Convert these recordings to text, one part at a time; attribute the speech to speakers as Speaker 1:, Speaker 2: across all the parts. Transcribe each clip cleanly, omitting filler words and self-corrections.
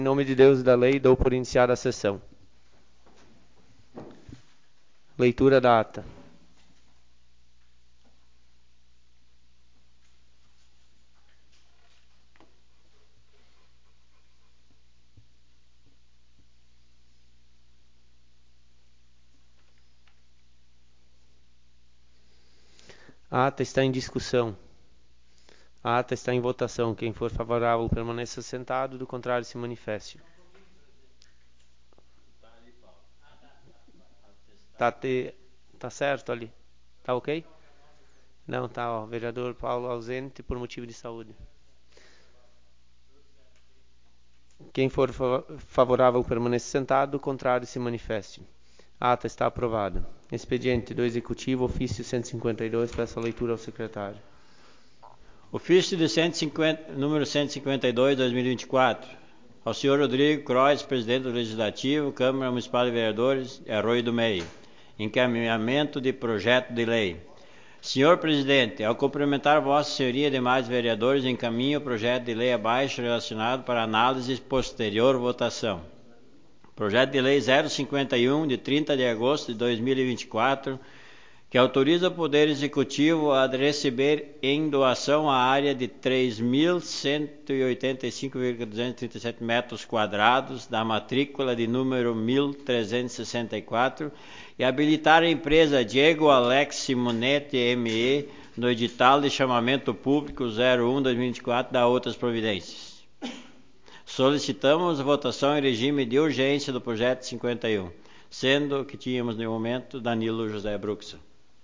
Speaker 1: Em nome de Deus e da lei, dou por iniciada a sessão. Leitura da ata. A ata está em discussão. A ata está em votação. Quem for favorável permaneça sentado, do contrário se manifeste. Tá certo ali? Tá ok? Não, tá, ó. Vereador Paulo ausente por motivo de saúde. Quem for favorável permaneça sentado, do contrário se manifeste. A ata está aprovada. Expediente do Executivo, ofício 152, peço a leitura ao secretário.
Speaker 2: Ofício de número 152, 2024. Ao senhor Rodrigo Croix, presidente do Legislativo, Câmara Municipal de Vereadores, Arroio do Meio. Encaminhamento de projeto de lei. Senhor presidente, ao cumprimentar Vossa Senhoria e demais vereadores, encaminho o projeto de lei abaixo relacionado para análise e posterior votação. Projeto de lei 051, de 30 de agosto de 2024, que autoriza o Poder Executivo a receber em doação a área de 3.185,237 metros quadrados da matrícula de número 1364 e habilitar a empresa Diego Alex Simonetti ME no edital de chamamento público 01/2024 da outras providências. Solicitamos votação em regime de urgência do projeto 51, sendo que tínhamos no momento Danilo José Bruxa.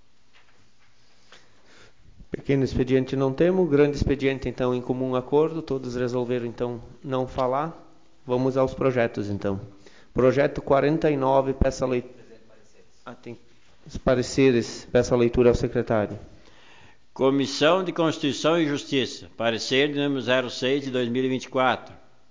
Speaker 1: Pequeno expediente não temos, grande expediente então em comum acordo, todos resolveram então não falar. Vamos aos projetos então. Projeto 49, peço a leitura. Tem os pareceres, peço a leitura ao secretário.
Speaker 2: Comissão de Constituição e Justiça, parecer de número 06 de 2024.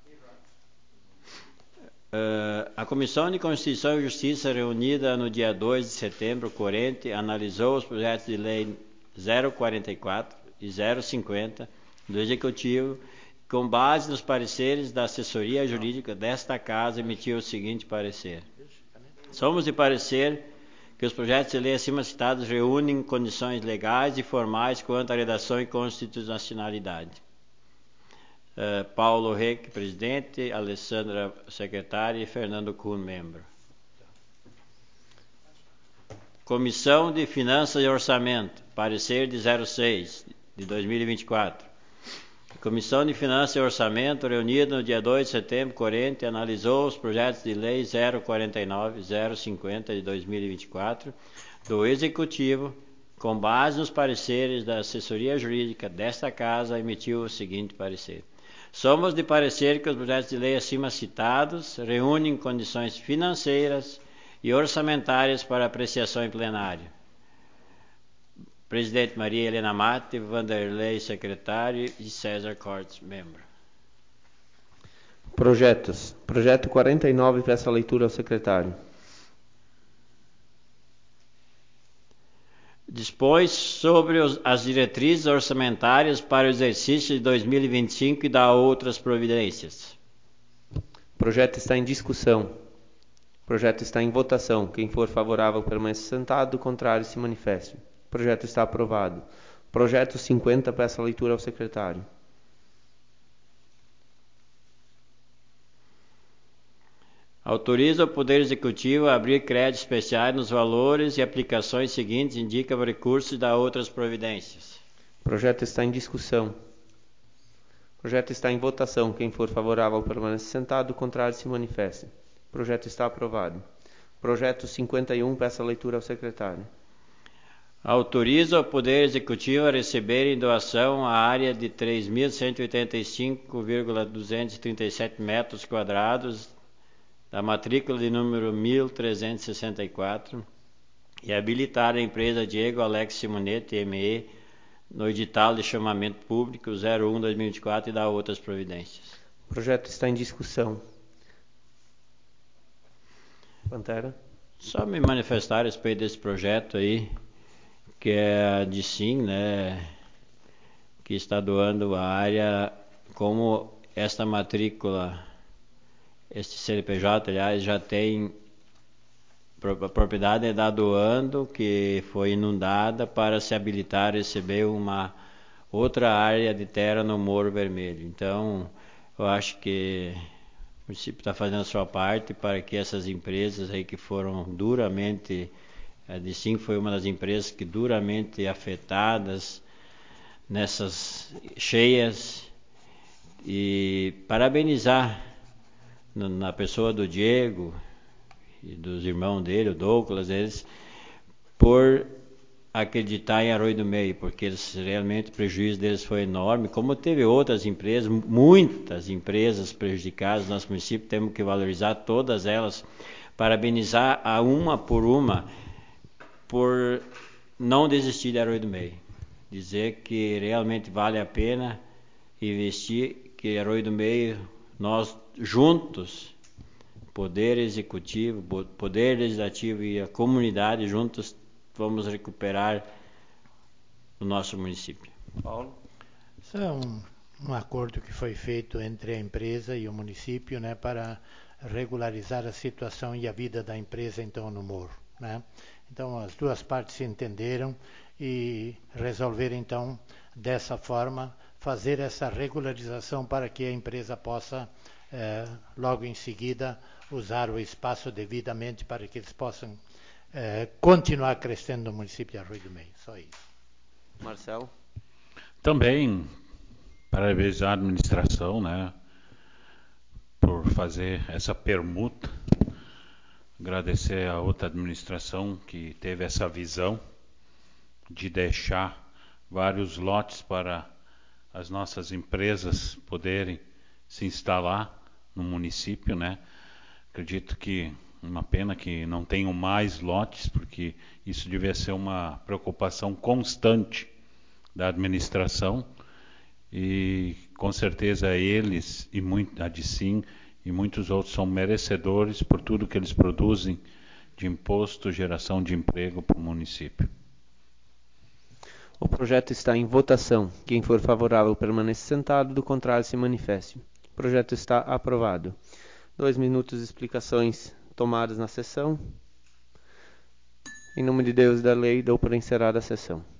Speaker 2: A Comissão de Constituição e Justiça, reunida no dia 2 de setembro corrente, analisou os projetos de lei 044 e 050 do Executivo, com base nos pareceres da assessoria jurídica desta Casa, emitiu o seguinte parecer. Somos de parecer que os projetos de lei acima citados reúnem condições legais e formais quanto à redação e constitucionalidade. Paulo Reck, presidente, Alessandra, secretária e Fernando Kuhn, membro. Comissão de Finanças e Orçamento, parecer de 06 de 2024. A Comissão de Finanças e Orçamento, reunida no dia 2 de setembro corrente, analisou os projetos de lei 049 e 050 de 2024 do Executivo, com base nos pareceres da assessoria jurídica desta Casa, emitiu o seguinte parecer. Somos de parecer que os projetos de lei acima citados reúnem condições financeiras e orçamentárias para apreciação em plenário. Presidente Maria Helena Mate, Vanderlei, secretário, e César Cortes, membro.
Speaker 1: Projetos. Projeto 49, peço a leitura ao secretário.
Speaker 2: Dispõe sobre as diretrizes orçamentárias para o exercício de 2025 e dá outras providências.
Speaker 1: Projeto está em discussão. Projeto está em votação. Quem for favorável permaneça sentado, do contrário se manifeste. Projeto está aprovado. Projeto 50, peço a leitura ao secretário.
Speaker 2: Autoriza o Poder Executivo a abrir créditos especiais nos valores e aplicações seguintes, indica o recurso e dá outras providências.
Speaker 1: Projeto está em discussão. Projeto está em votação. Quem for favorável permaneça sentado, do contrário se manifeste. Projeto está aprovado. Projeto 51, peço a leitura ao secretário.
Speaker 2: Autoriza o Poder Executivo a receber em doação a área de 3.185,237 metros quadrados da matrícula de número 1364 e habilitar a empresa Diego Alex Simonetti ME no edital de chamamento público 01/2024 e dá outras providências.
Speaker 1: O projeto está em discussão. Pantera?
Speaker 2: Só me manifestar a respeito desse projeto aí, que é a DICIM, né, que está doando a área, como esta matrícula este CNPJ, aliás, já tem a propriedade da Doando, que foi inundada, para se habilitar a receber uma outra área de terra no Morro Vermelho. Então, eu acho que o município está fazendo a sua parte para que essas empresas aí que foram duramente, a D5 foi uma das empresas que duramente afetadas nessas cheias, e parabenizar na pessoa do Diego e dos irmãos dele, o Douglas, eles, por acreditar em Arroio do Meio, porque eles, realmente o prejuízo deles foi enorme, como teve outras empresas, muitas empresas prejudicadas no nosso município, temos que valorizar todas elas, parabenizar a uma por não desistir de Arroio do Meio, dizer que realmente vale a pena investir, que Arroio do Meio, nós juntos, Poder Executivo, Poder Legislativo e a comunidade juntos, vamos recuperar o nosso município.
Speaker 1: Paulo?
Speaker 3: Isso é um acordo que foi feito entre a empresa e o município, né, para regularizar a situação e a vida da empresa, então, no Morro, né? Então, as duas partes se entenderam e resolveram, então, dessa forma, fazer essa regularização para que a empresa possa, logo em seguida, usar o espaço devidamente para que eles possam continuar crescendo no município de Arroio do Meio. Só isso.
Speaker 1: Marcelo?
Speaker 4: Também parabenizar a administração, né, por fazer essa permuta. Agradecer a outra administração que teve essa visão de deixar vários lotes para as nossas empresas poderem se instalar no município, né? Acredito que uma pena que não tenham mais lotes, porque isso devia ser uma preocupação constante da administração, e com certeza eles e a D5 e muitos outros são merecedores por tudo que eles produzem de imposto, geração de emprego para o município.
Speaker 1: O projeto está em votação. Quem for favorável permaneça sentado, do contrário se manifeste. O projeto está aprovado. 2 minutos de explicações tomadas na sessão. Em nome de Deus e da lei, dou por encerrada a sessão.